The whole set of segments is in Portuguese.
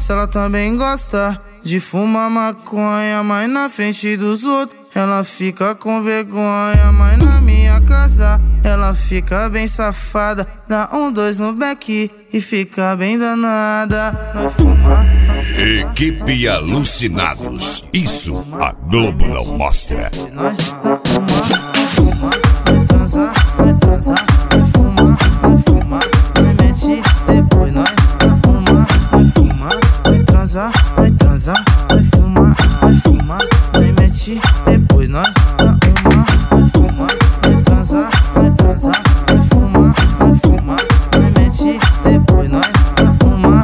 gosto, ela também gosta de fumar maconha, mas na frente dos outros ela fica com vergonha, mas na minha casa ela fica bem safada. Dá 1, 2 no beck e fica bem danada. Nós fuma. Equipe Alucinados. Isso a Globo não mostra. Nós fuma, vai transar, vai fumar, vai mete, depois nós arruma, vai fumar, vai transar, vai fumar, vai mete, depois nós arruma, vai fumar, vai transar, vai fumar, vai mete, depois nós arruma.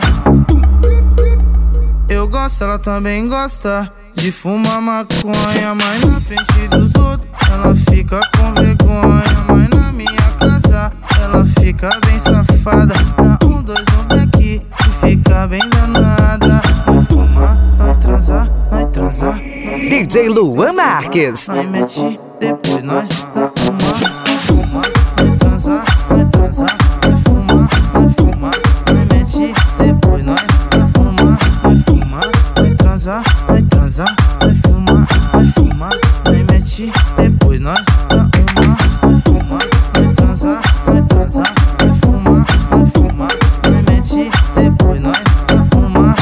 Eu gosto, ela também gosta de fumar maconha, mas na frente dos outros ela fica com vergonha, mas na minha casa ela fica bem safada. Dá 1, 2 no beck e fica bem danada. Vai fumar, vai transar, DJ Luan Marques. Nós mete, depois nós dá uma. Vai fumar, vai transar, vai fumar, vai mete, depois nós dá uma. Vai fumar, vai transar, vai fumar, vai mete, depois nós dá uma. Vai fumar, vai transar, vai fumar, vai mete, depois nós dá uma.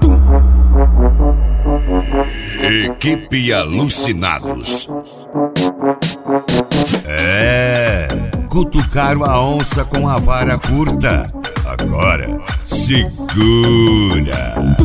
Equipe Alucinados. Cutucaram a onça com a vara curta. Agora segura.